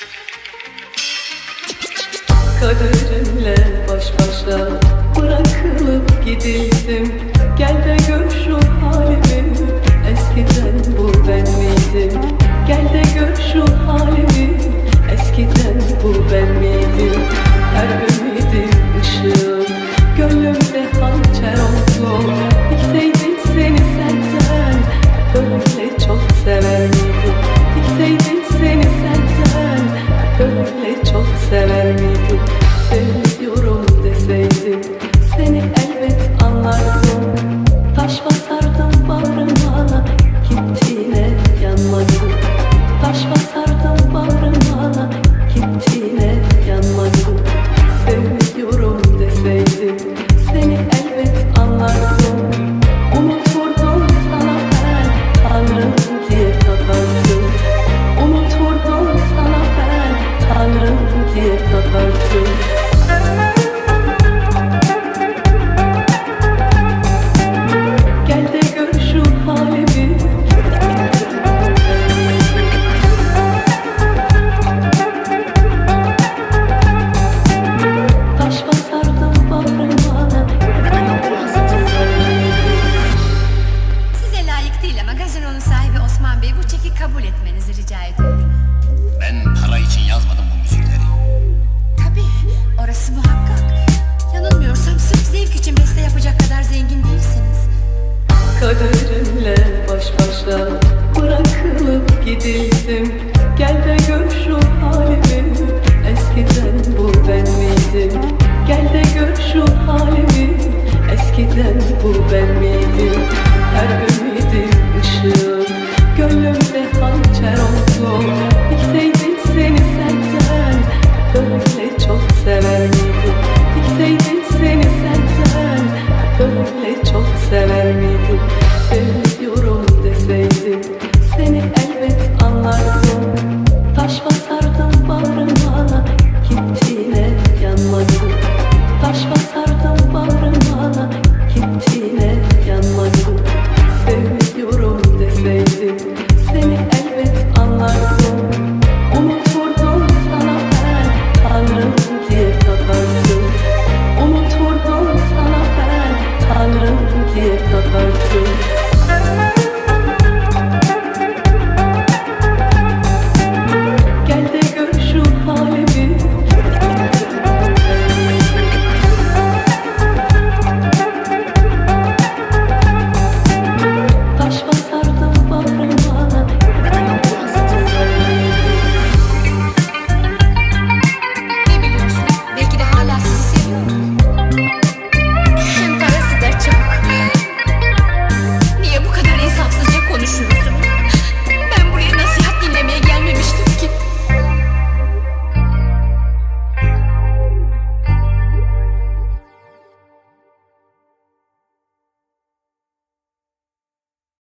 Kaderimle baş başa bırakılıp gidildim. Gel de gör şu halimi, eskiden bu ben miydim? Gel de gör şu halimi, eskiden bu ben miydim? Her ümidi ışığım gönlümde hançer oldu. Dikseydim seni senden, böyle çok sever miydim? Dikseydim seni senden, böyle çok sever miydim? Seviyorum deseydim, seni elbet anlardım. Taş basardım bağrıma, gittiğine yanmadım. Taş basardım bağrıma, gittiğine yanmadım. Seviyorum deseydim, seni elbet anlardım. Umut vurdum sana ben, Tanrım diye takardım. Umut vurdum sana ben, Tanrım diye takardım. Gel de gör şu halimi, taş basardım bağrıma. Size layık değil ama gazino'nun sahibi Osman Bey bu çeki kabul etmenizi rica ediyor. Ben para için yazmadım bu müzikleri. Tabii, orası muhakkak. Yanılmıyorsam sırf zevk için beste yapacak kadar zengin değilsiniz. Kaderimle baş başa bırakılıp gidildim. Gel de gör şu halimi, eskiden bu ben miydim? Gel de gör şu halimi,